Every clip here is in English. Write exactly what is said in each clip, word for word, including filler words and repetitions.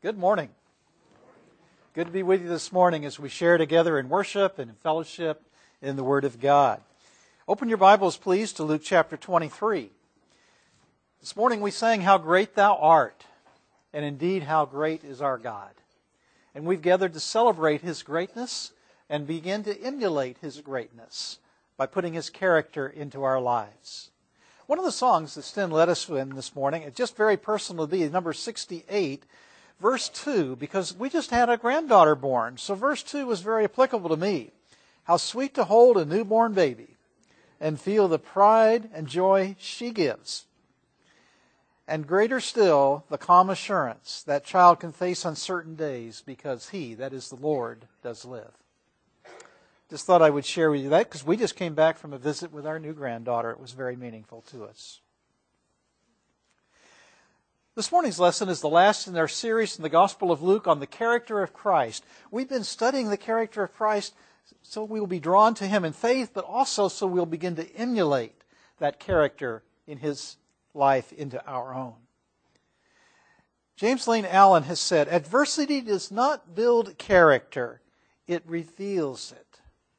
Good morning. Good to be with you this morning as we share together in worship and in fellowship in the Word of God. Open your Bibles, please, to Luke chapter twenty-three. This morning we sang, "How Great Thou Art," and indeed how great is our God. And we've gathered to celebrate His greatness and begin to emulate His greatness by putting His character into our lives. One of the songs that Sten led us in this morning, it's just very personal to be, number sixty-eight, verse two, because we just had a granddaughter born. So verse two was very applicable to me. How sweet to hold a newborn baby and feel the pride and joy she gives. And greater still, the calm assurance that child can face uncertain days because He, that is the Lord, does live. Just thought I would share with you that because we just came back from a visit with our new granddaughter. It was very meaningful to us. This morning's lesson is the last in our series in the Gospel of Luke on the character of Christ. We've been studying the character of Christ so we will be drawn to Him in faith, but also so we'll begin to emulate that character in His life into our own. James Lane Allen has said, "Adversity does not build character, it reveals it."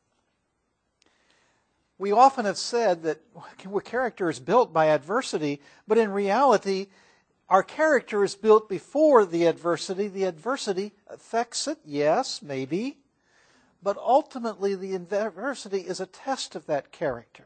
We often have said that character is built by adversity, but in reality, our character is built before the adversity. The adversity affects it, yes, maybe. But ultimately, the adversity is a test of that character.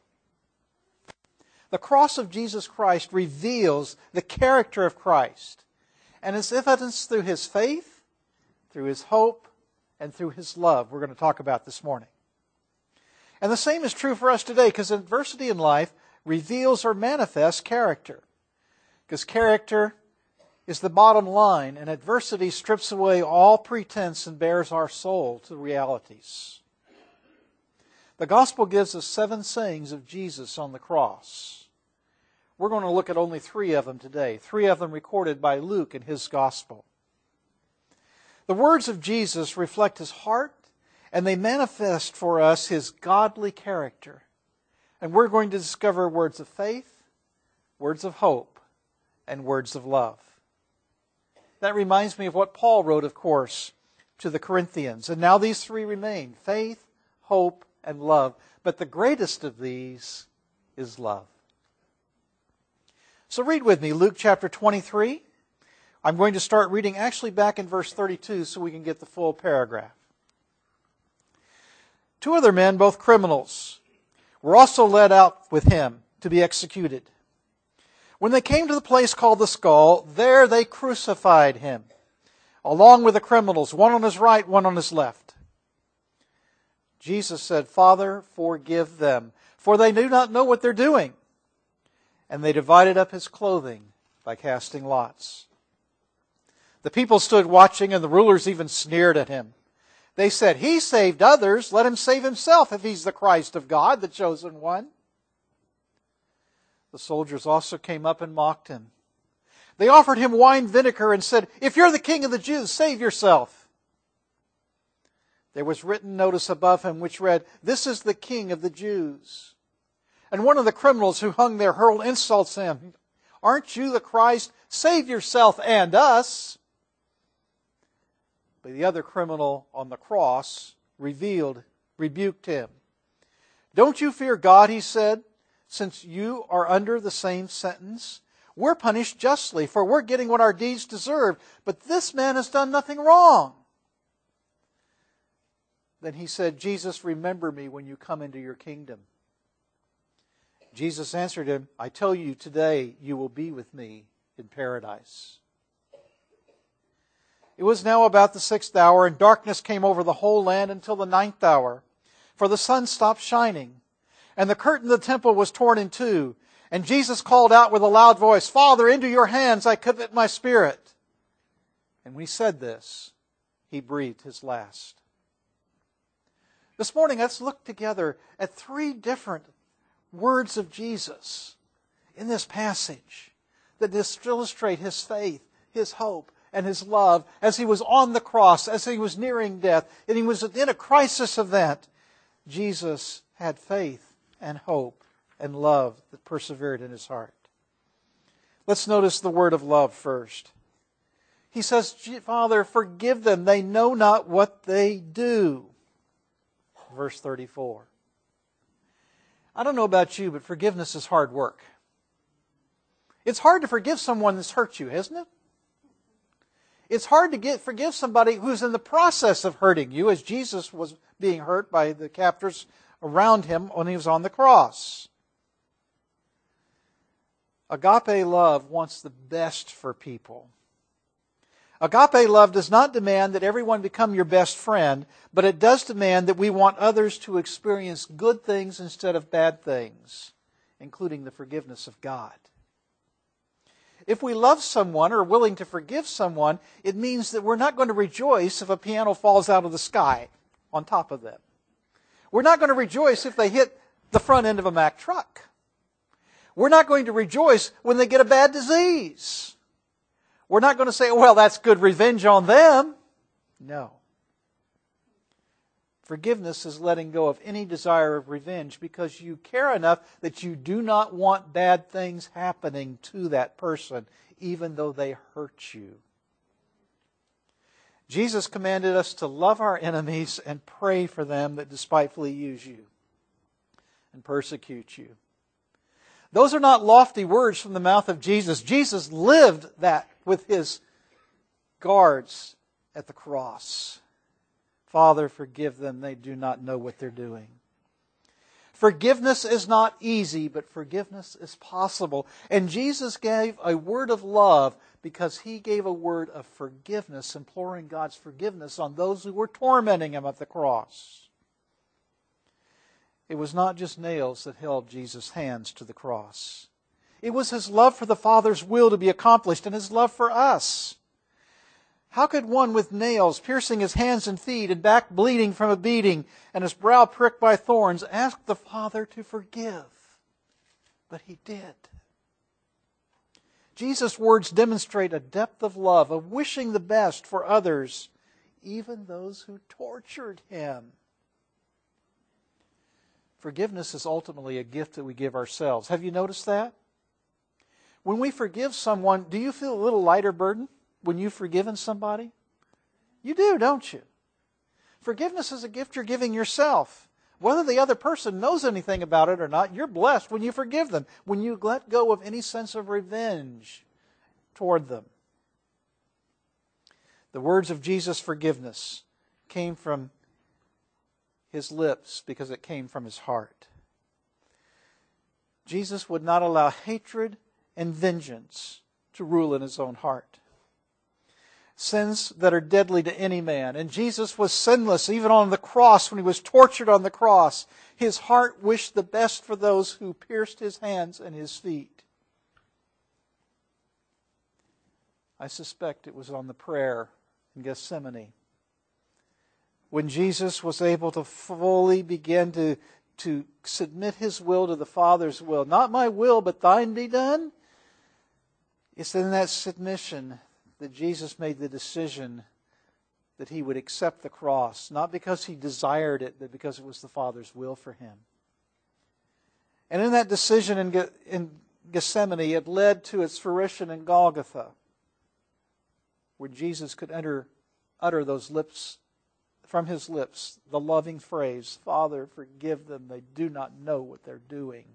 The cross of Jesus Christ reveals the character of Christ. And it's evidenced through His faith, through His hope, and through His love, we're going to talk about this morning. And the same is true for us today, because adversity in life reveals or manifests character. Because character is the bottom line, and adversity strips away all pretense and bears our soul to realities. The Gospel gives us seven sayings of Jesus on the cross. We're going to look at only three of them today, three of them recorded by Luke in his Gospel. The words of Jesus reflect His heart, and they manifest for us His godly character. And we're going to discover words of faith, words of hope, and words of love. That reminds me of what Paul wrote, of course, to the Corinthians. And now these three remain: faith, hope, and love. But the greatest of these is love. So read with me Luke chapter twenty-three. I'm going to start reading actually back in verse thirty-two so we can get the full paragraph. Two other men, both criminals, were also led out with Him to be executed. When they came to the place called the Skull, there they crucified Him, along with the criminals, one on His right, one on His left. Jesus said, "Father, forgive them, for they do not know what they're doing." And they divided up His clothing by casting lots. The people stood watching, and the rulers even sneered at Him. They said, "He saved others, let Him save Himself if He's the Christ of God, the chosen one." The soldiers also came up and mocked Him. They offered Him wine vinegar and said, "If you're the King of the Jews, save yourself." There was written notice above Him which read, "This is the King of the Jews." And one of the criminals who hung there hurled insults at Him. "Aren't you the Christ? Save yourself and us." But the other criminal on the cross revealed, rebuked Him. "Don't you fear God," he said, "since you are under the same sentence? We're punished justly, for we're getting what our deeds deserve, but this man has done nothing wrong." Then He said, "Jesus, remember me when you come into your kingdom." Jesus answered him, "I tell you, today you will be with me in paradise." It was now about the sixth hour, and darkness came over the whole land until the ninth hour, for the sun stopped shining. And the curtain of the temple was torn in two. And Jesus called out with a loud voice, "Father, into your hands I commit my spirit." And when He said this, He breathed His last. This morning, let's look together at three different words of Jesus in this passage that illustrate His faith, His hope, and His love as He was on the cross, as He was nearing death, and He was in a crisis event. Jesus had faith and hope and love that persevered in His heart. Let's notice the word of love first. He says, Father, forgive them. They know not what they do. Verse thirty-four. I don't know about you, but forgiveness is hard work. It's hard to forgive someone that's hurt you, isn't it? It's hard to get forgive somebody who's in the process of hurting you, as Jesus was being hurt by the captors around him when he was on the cross. Agape love wants the best for people. Agape love does not demand that everyone become your best friend, but it does demand that we want others to experience good things instead of bad things, including the forgiveness of God. If we love someone or are willing to forgive someone, it means that we're not going to rejoice if a piano falls out of the sky on top of them. We're not going to rejoice if they hit the front end of a Mack truck. We're not going to rejoice when they get a bad disease. We're not going to say, well, that's good revenge on them. No. Forgiveness is letting go of any desire of revenge because you care enough that you do not want bad things happening to that person, even though they hurt you. Jesus commanded us to love our enemies and pray for them that despitefully use you and persecute you. Those are not lofty words from the mouth of Jesus. Jesus lived that with his guards at the cross. Father, forgive them. They do not know what they're doing. Forgiveness is not easy, but forgiveness is possible. And Jesus gave a word of love because he gave a word of forgiveness, imploring God's forgiveness on those who were tormenting him at the cross. It was not just nails that held Jesus' hands to the cross. It was his love for the Father's will to be accomplished and his love for us. How could one with nails piercing his hands and feet and back bleeding from a beating and his brow pricked by thorns ask the Father to forgive? But he did. Jesus' words demonstrate a depth of love, of wishing the best for others, even those who tortured him. Forgiveness is ultimately a gift that we give ourselves. Have you noticed that? When we forgive someone, do you feel a little lighter burden when you've forgiven somebody? You do, don't you? Forgiveness is a gift you're giving yourself. Whether the other person knows anything about it or not, you're blessed when you forgive them, when you let go of any sense of revenge toward them. The words of Jesus' forgiveness came from his lips because it came from his heart. Jesus would not allow hatred and vengeance to rule in his own heart. Sins that are deadly to any man. And Jesus was sinless even on the cross when he was tortured on the cross. His heart wished the best for those who pierced his hands and his feet. I suspect it was on the prayer in Gethsemane when Jesus was able to fully begin to, to submit his will to the Father's will. Not my will, but thine be done. It's in that submission that Jesus made the decision that he would accept the cross, not because he desired it, but because it was the Father's will for him. And in that decision in, in Gethsemane, it led to its fruition in Golgotha, where Jesus could enter, utter those lips, from his lips, the loving phrase, Father, forgive them, they do not know what they're doing.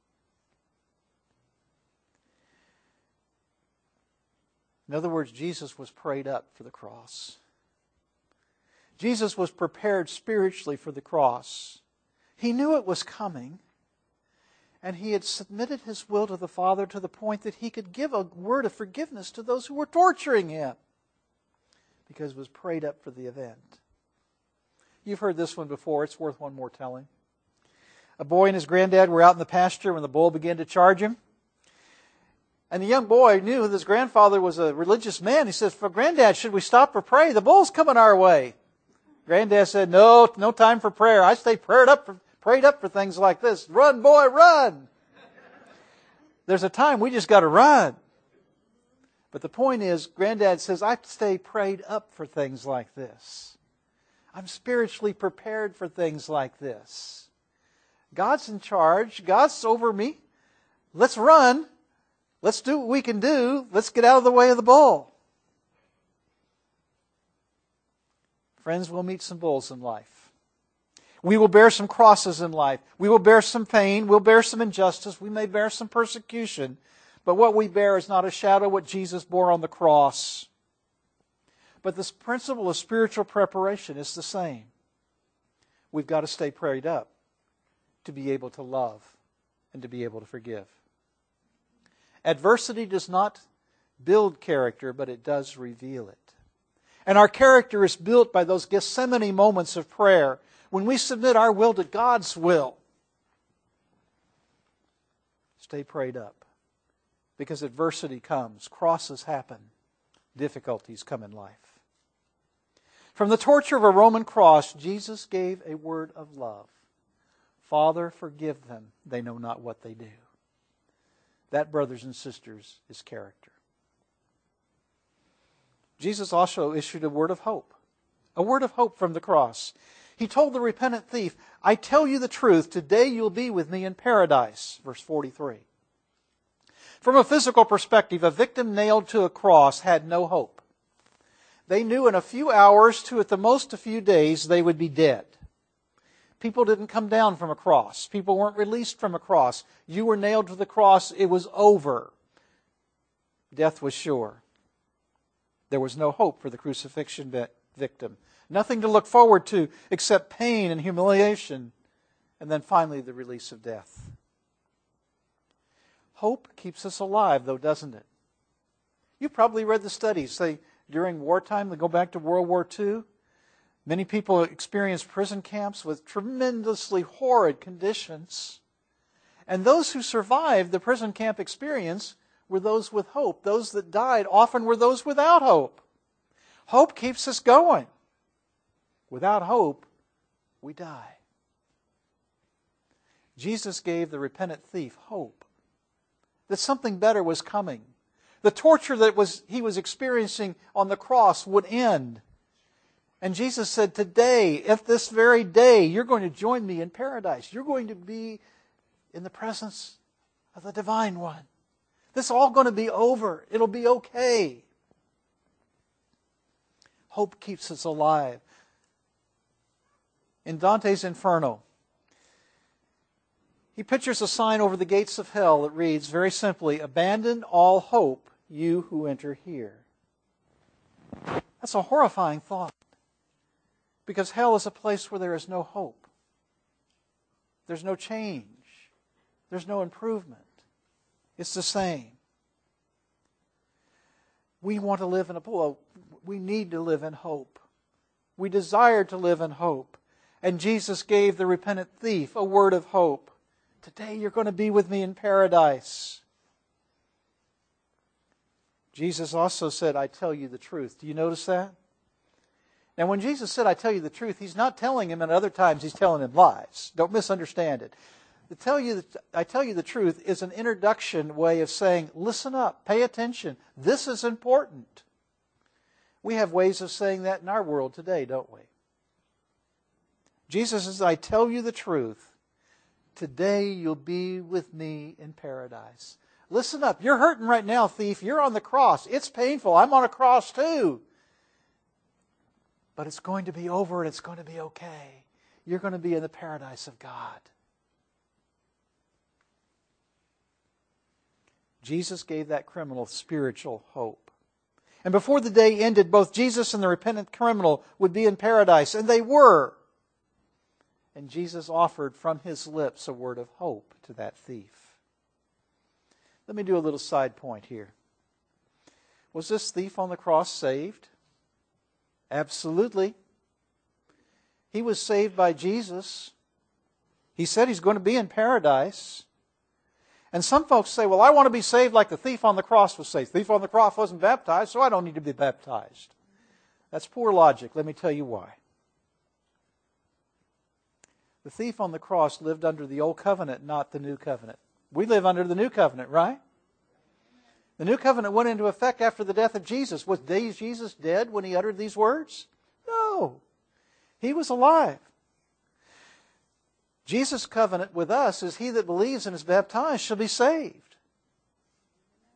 In other words, Jesus was prayed up for the cross. Jesus was prepared spiritually for the cross. He knew it was coming, and he had submitted his will to the Father to the point that he could give a word of forgiveness to those who were torturing him, because it was prayed up for the event. You've heard this one before. It's worth one more telling. A boy and his granddad were out in the pasture when the bull began to charge him. And the young boy knew that his grandfather was a religious man. He says, "For Granddad, should we stop for prayer? The bull's coming our way." Granddad said, no, no time for prayer. I stay prayed up for, prayed up for things like this. Run, boy, run. There's a time we just got to run. But the point is, Granddad says, I stay prayed up for things like this. I'm spiritually prepared for things like this. God's in charge. God's over me. Let's run. Let's do what we can do. Let's get out of the way of the bull. Friends, we'll meet some bulls in life. We will bear some crosses in life. We will bear some pain. We'll bear some injustice. We may bear some persecution. But what we bear is not a shadow of what Jesus bore on the cross. But this principle of spiritual preparation is the same. We've got to stay prayed up to be able to love and to be able to forgive. Adversity does not build character, but it does reveal it. And our character is built by those Gethsemane moments of prayer when we submit our will to God's will. Stay prayed up. Because adversity comes, crosses happen, difficulties come in life. From the torture of a Roman cross, Jesus gave a word of love. Father, forgive them. They know not what they do. That, brothers and sisters, is character. Jesus also issued a word of hope. A word of hope from the cross. He told the repentant thief, I tell you the truth, today you'll be with me in paradise. Verse forty-three. From a physical perspective, a victim nailed to a cross had no hope. They knew in a few hours to at the most a few days they would be dead. People didn't come down from a cross. People weren't released from a cross. You were nailed to the cross. It was over. Death was sure. There was no hope for the crucifixion victim. Nothing to look forward to except pain and humiliation. And then finally the release of death. Hope keeps us alive, though, doesn't it? You've probably read the studies. Say, during wartime, they go back to World War Two. Many people experienced prison camps with tremendously horrid conditions. And those who survived the prison camp experience were those with hope. Those that died often were those without hope. Hope keeps us going. Without hope, we die. Jesus gave the repentant thief hope that something better was coming. The torture that was he was experiencing on the cross would end. And Jesus said, today, at this very day, you're going to join me in paradise. You're going to be in the presence of the Divine One. This is all going to be over. It'll be okay. Hope keeps us alive. In Dante's Inferno, he pictures a sign over the gates of hell that reads very simply, abandon all hope, you who enter here. That's a horrifying thought. Because hell is a place where there is no hope. There's no change. There's no improvement. It's the same. We want to live in a, well, we need to live in hope. We desire to live in hope. And Jesus gave the repentant thief a word of hope. Today you're going to be with me in paradise. Jesus also said, I tell you the truth. Do you notice that? Now when Jesus said, I tell you the truth, He's not telling him, and at other times He's telling him lies. Don't misunderstand it. To tell you, I tell you the truth is an introduction way of saying, listen up, pay attention. This is important. We have ways of saying that in our world today, don't we? Jesus says, I tell you the truth. Today you'll be with me in paradise. Listen up. You're hurting right now, thief. You're on the cross. It's painful. I'm on a cross too. But it's going to be over and it's going to be okay. You're going to be in the paradise of God. Jesus gave that criminal spiritual hope. And before the day ended, both Jesus and the repentant criminal would be in paradise. And they were. And Jesus offered from His lips a word of hope to that thief. Let me do a little side point here. Was this thief on the cross saved? Absolutely. He was saved by Jesus. He said he's going to be in paradise. And some folks say, well, I want to be saved like the thief on the cross was saved. The thief on the cross wasn't baptized, so I don't need to be baptized. That's poor logic. Let me tell you why. The thief on the cross lived under the old covenant, not the new covenant. We live under the new covenant, right? The new covenant went into effect after the death of Jesus. Was Jesus dead when He uttered these words? No. He was alive. Jesus' covenant with us is he that believes and is baptized shall be saved.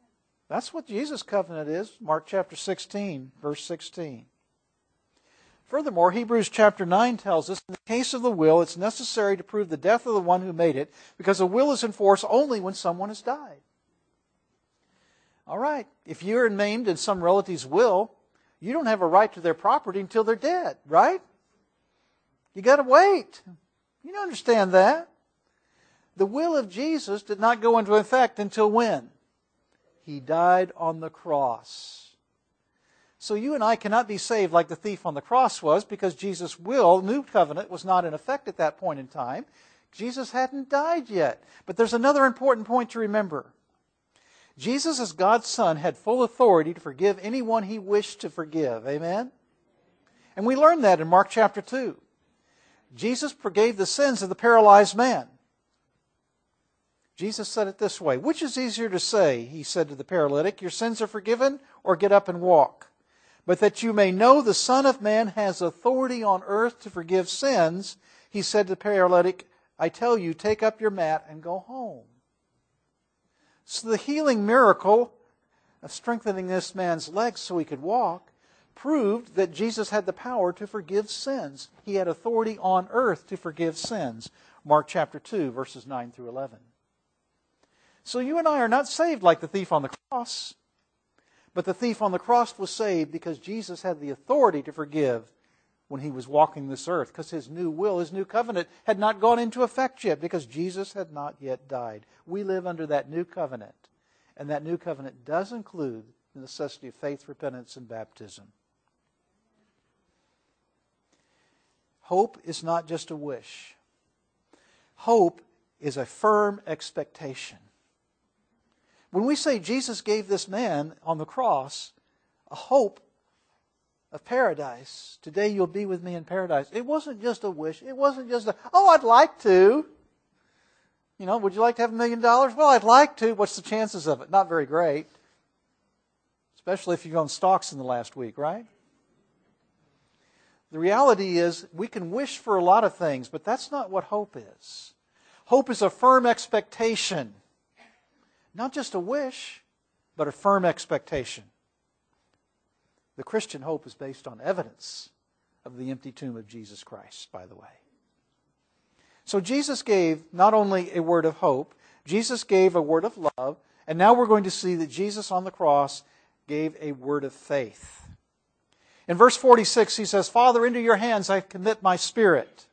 That's what Jesus' covenant is. Mark chapter sixteen, verse sixteen. Furthermore, Hebrews chapter nine tells us, in the case of the will, it's necessary to prove the death of the one who made it, because a will is in force only when someone has died. All right, if you're named in some relative's will, you don't have a right to their property until they're dead, right? You got to wait. You don't understand that. The will of Jesus did not go into effect until when? He died on the cross. So you and I cannot be saved like the thief on the cross was, because Jesus' will, new covenant, was not in effect at that point in time. Jesus hadn't died yet. But there's another important point to remember. Jesus, as God's Son, had full authority to forgive anyone He wished to forgive. Amen? And we learn that in Mark chapter two. Jesus forgave the sins of the paralyzed man. Jesus said it this way, "Which is easier to say," He said to the paralytic, "your sins are forgiven," or "get up and walk"? But that you may know the Son of Man has authority on earth to forgive sins, He said to the paralytic, "I tell you, take up your mat and go home." So the healing miracle of strengthening this man's legs so he could walk proved that Jesus had the power to forgive sins. He had authority on earth to forgive sins. Mark chapter two, verses nine through eleven. So you and I are not saved like the thief on the cross. But the thief on the cross was saved because Jesus had the authority to forgive when He was walking this earth, because His new will, His new covenant had not gone into effect yet, because Jesus had not yet died. We live under that new covenant, and that new covenant does include the necessity of faith, repentance, and baptism. Hope is not just a wish. Hope is a firm expectation. When we say Jesus gave this man on the cross a hope of paradise, "Today you'll be with me in paradise," it wasn't just a wish. It wasn't just a, "Oh, I'd like to." You know, would you like to have a million dollars? Well, I'd like to. What's the chances of it? Not very great. Especially if you've owned stocks in the last week, right? The reality is we can wish for a lot of things, but that's not what hope is. Hope is a firm expectation. Not just a wish, but a firm expectation. The Christian hope is based on evidence of the empty tomb of Jesus Christ, by the way. So Jesus gave not only a word of hope, Jesus gave a word of love, and now we're going to see that Jesus on the cross gave a word of faith. In verse forty-six, He says, "Father, into your hands I commit my spirit."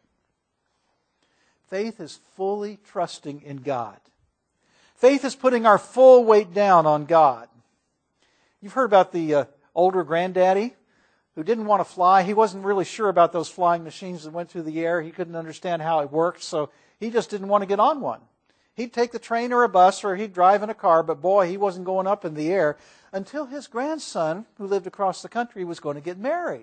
Faith is fully trusting in God. Faith is putting our full weight down on God. You've heard about the uh, older granddaddy who didn't want to fly. He wasn't really sure about those flying machines that went through the air. He couldn't understand how it worked, so he just didn't want to get on one. He'd take the train or a bus, or he'd drive in a car, but boy, he wasn't going up in the air until his grandson, who lived across the country, was going to get married.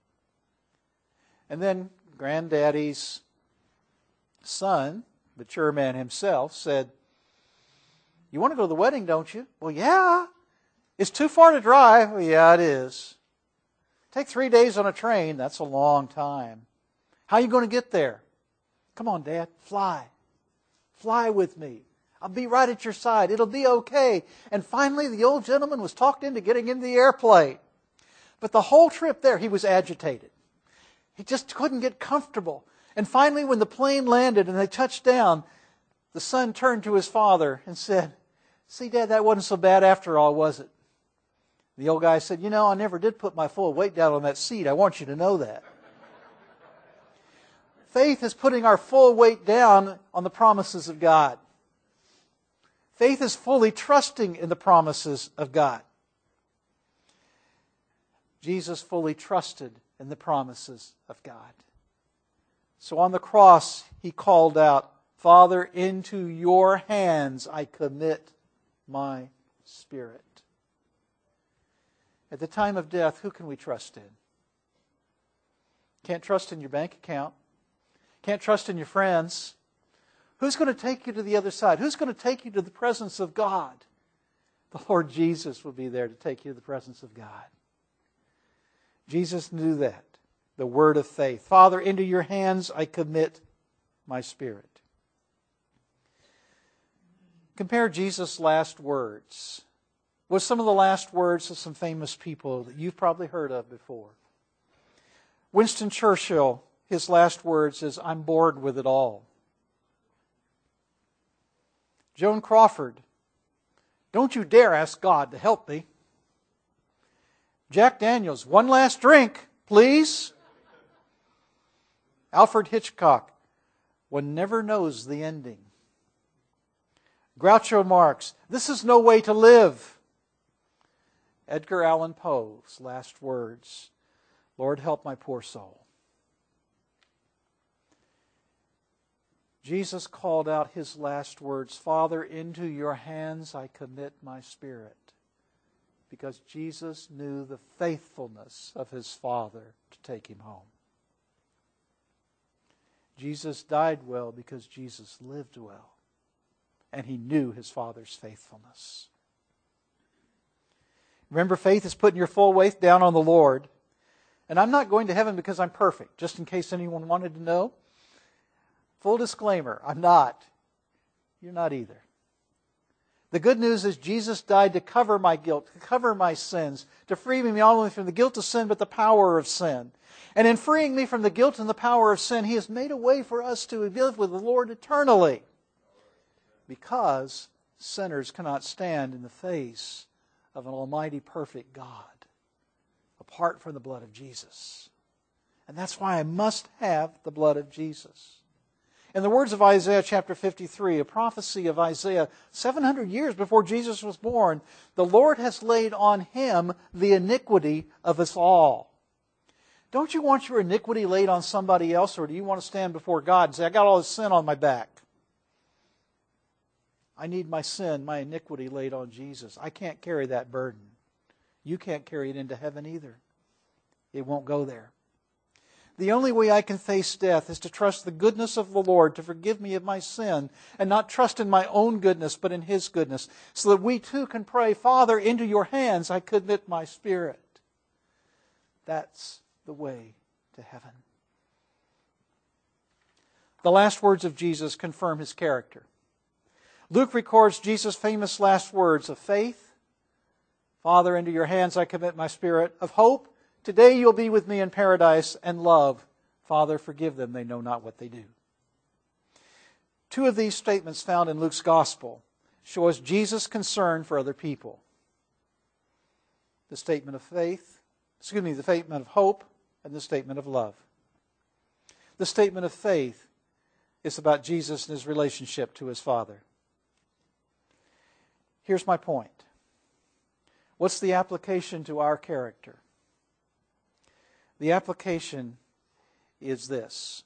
And then granddaddy's son, the mature man himself, said, "You want to go to the wedding, don't you?" "Well, yeah." "It's too far to drive." "Well, yeah, it is." "Take three days on a train." "That's a long time." "How are you going to get there?" "Come on, Dad, fly. Fly with me. I'll be right at your side. It'll be okay." And finally, the old gentleman was talked into getting in the airplane. But the whole trip there, he was agitated. He just couldn't get comfortable. And finally, when the plane landed and they touched down, the son turned to his father and said, "See, Dad, that wasn't so bad after all, was it?" The old guy said, "You know, I never did put my full weight down on that seat. I want you to know that." Faith is putting our full weight down on the promises of God. Faith is fully trusting in the promises of God. Jesus fully trusted in the promises of God. So on the cross, He called out, "Father, into your hands I commit my spirit." At the time of death, who can we trust in? Can't trust in your bank account. Can't trust in your friends. Who's going to take you to the other side? Who's going to take you to the presence of God? The Lord Jesus will be there to take you to the presence of God. Jesus knew that. The word of faith. "Father, into your hands I commit my spirit." Compare Jesus' last words with some of the last words of some famous people that you've probably heard of before. Winston Churchill, his last words is, "I'm bored with it all." Joan Crawford, "Don't you dare ask God to help me." Jack Daniels, "One last drink, please." Alfred Hitchcock, "One never knows the ending." Groucho Marx, "This is no way to live." Edgar Allan Poe's last words, "Lord, help my poor soul." Jesus called out his last words, "Father, into your hands I commit my spirit," because Jesus knew the faithfulness of his Father to take him home. Jesus died well because Jesus lived well, and he knew his Father's faithfulness. Remember, faith is putting your full weight down on the Lord. And I'm not going to heaven because I'm perfect, just in case anyone wanted to know. Full disclaimer, I'm not. You're not either. The good news is Jesus died to cover my guilt, to cover my sins, to free me not only from the guilt of sin, but the power of sin. And in freeing me from the guilt and the power of sin, He has made a way for us to live with the Lord eternally. Because sinners cannot stand in the face of an almighty, perfect God apart from the blood of Jesus. And that's why I must have the blood of Jesus. In the words of Isaiah chapter fifty-three, a prophecy of Isaiah seven hundred years before Jesus was born, the Lord has laid on Him the iniquity of us all. Don't you want your iniquity laid on somebody else, or do you want to stand before God and say, I got all this sin on my back? I need my sin, my iniquity laid on Jesus. I can't carry that burden. You can't carry it into heaven either. It won't go there. The only way I can face death is to trust the goodness of the Lord to forgive me of my sin and not trust in my own goodness but in His goodness, so that we too can pray, Father, into your hands I commit my spirit. That's the way to heaven. The last words of Jesus confirm His character. Luke records Jesus' famous last words of faith, Father, into your hands I commit my spirit, of hope, today you'll be with me in paradise, and love, Father, forgive them, they know not what they do. Two of these statements found in Luke's Gospel show us Jesus' concern for other people. The statement of faith, excuse me, the statement of hope, and the statement of love. The statement of faith is about Jesus and His relationship to His Father. Here's my point. What's the application to our character? The application is this.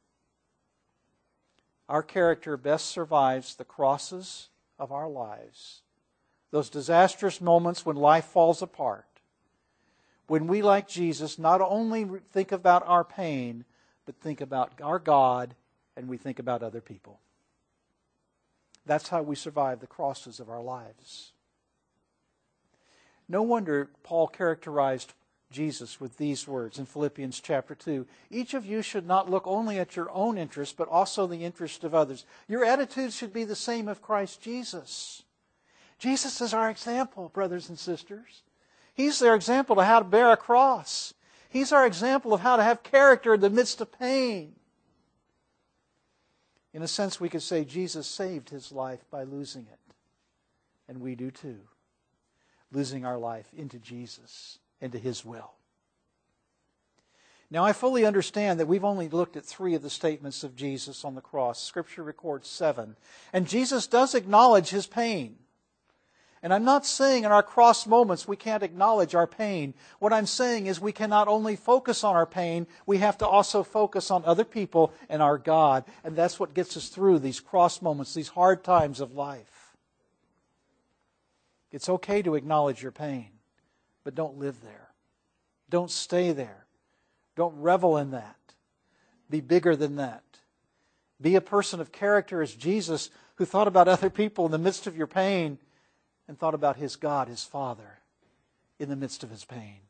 Our character best survives the crosses of our lives, those disastrous moments when life falls apart, when we, like Jesus, not only think about our pain, but think about our God and we think about other people. That's how we survive the crosses of our lives. No wonder Paul characterized Jesus with these words in Philippians chapter two. Each of you should not look only at your own interest, but also the interest of others. Your attitude should be the same of Christ Jesus. Jesus is our example, brothers and sisters. He's their example of how to bear a cross. He's our example of how to have character in the midst of pain. In a sense, we could say Jesus saved His life by losing it. And we do too. Losing our life into Jesus, into His will. Now, I fully understand that we've only looked at three of the statements of Jesus on the cross. Scripture records seven. And Jesus does acknowledge His pain. And I'm not saying in our cross moments we can't acknowledge our pain. What I'm saying is we can not only focus on our pain, we have to also focus on other people and our God. And that's what gets us through these cross moments, these hard times of life. It's okay to acknowledge your pain, but don't live there. Don't stay there. Don't revel in that. Be bigger than that. Be a person of character as Jesus, who thought about other people in the midst of your pain and thought about His God, His Father, in the midst of His pain.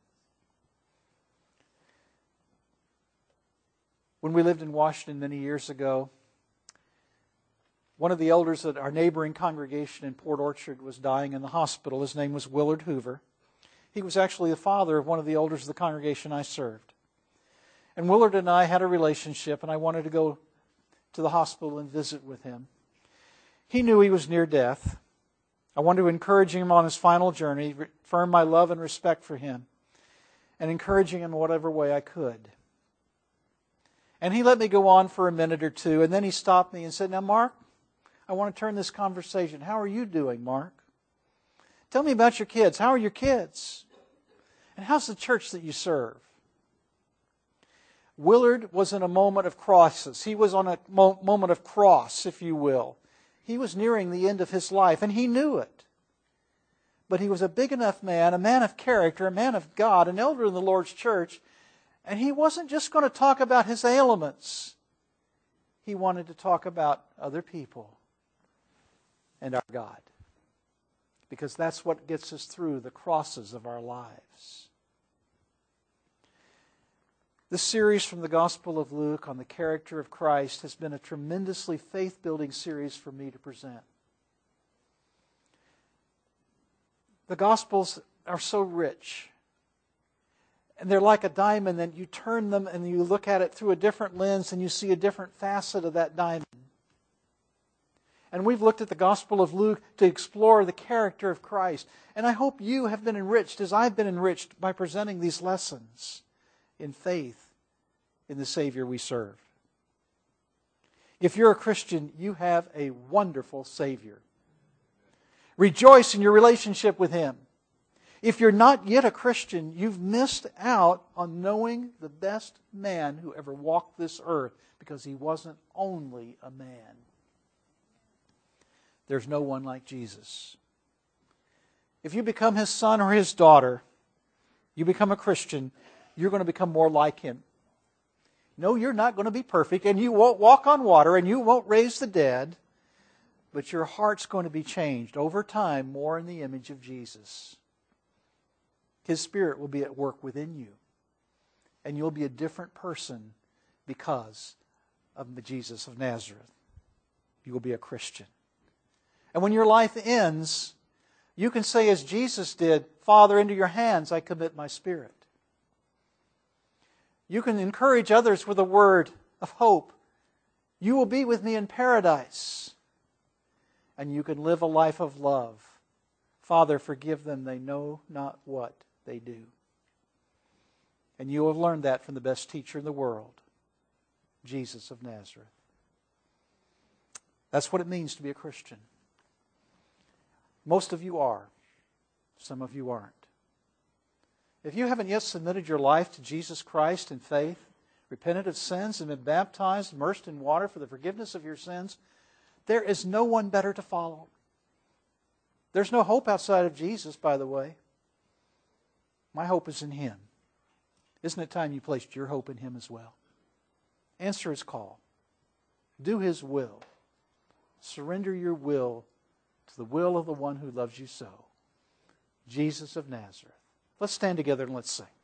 When we lived in Washington many years ago, one of the elders at our neighboring congregation in Port Orchard was dying in the hospital. His name was Willard Hoover. He was actually the father of one of the elders of the congregation I served. And Willard and I had a relationship, and I wanted to go to the hospital and visit with him. He knew he was near death. I wanted to encourage him on his final journey, affirm my love and respect for him, and encouraging him in whatever way I could. And he let me go on for a minute or two, and then he stopped me and said, "Now, Mark, I want to turn this conversation. How are you doing, Mark? Tell me about your kids. How are your kids? And how's the church that you serve?" Willard was in a moment of crisis. He was on a mo- moment of cross, if you will. He was nearing the end of his life, and he knew it. But he was a big enough man, a man of character, a man of God, an elder in the Lord's church, and he wasn't just going to talk about his ailments. He wanted to talk about other people and our God, because that's what gets us through the crosses of our lives. This series from the Gospel of Luke on the character of Christ has been a tremendously faith-building series for me to present. The Gospels are so rich. And they're like a diamond, and you turn them and you look at it through a different lens and you see a different facet of that diamond. And we've looked at the Gospel of Luke to explore the character of Christ. And I hope you have been enriched as I've been enriched by presenting these lessons in faith in the Savior we serve. If you're a Christian, you have a wonderful Savior. Rejoice in your relationship with Him. If you're not yet a Christian, you've missed out on knowing the best man who ever walked this earth, because He wasn't only a man. There's no one like Jesus. If you become His son or His daughter, you become a Christian, you're going to become more like Him. No, you're not going to be perfect, and you won't walk on water, and you won't raise the dead, but your heart's going to be changed over time more in the image of Jesus. His Spirit will be at work within you, and you'll be a different person because of the Jesus of Nazareth. You will be a Christian. And when your life ends, you can say as Jesus did, "Father, into your hands I commit my spirit." You can encourage others with a word of hope. "You will be with me in paradise." And you can live a life of love. "Father, forgive them, they know not what they do." And you have learned that from the best teacher in the world, Jesus of Nazareth. That's what it means to be a Christian. Most of you are. Some of you aren't. If you haven't yet submitted your life to Jesus Christ in faith, repented of sins, and been baptized, immersed in water for the forgiveness of your sins, there is no one better to follow. There's no hope outside of Jesus, by the way. My hope is in Him. Isn't it time you placed your hope in Him as well? Answer His call. Do His will. Surrender your will to the will of the one who loves you so, Jesus of Nazareth. Let's stand together and let's sing.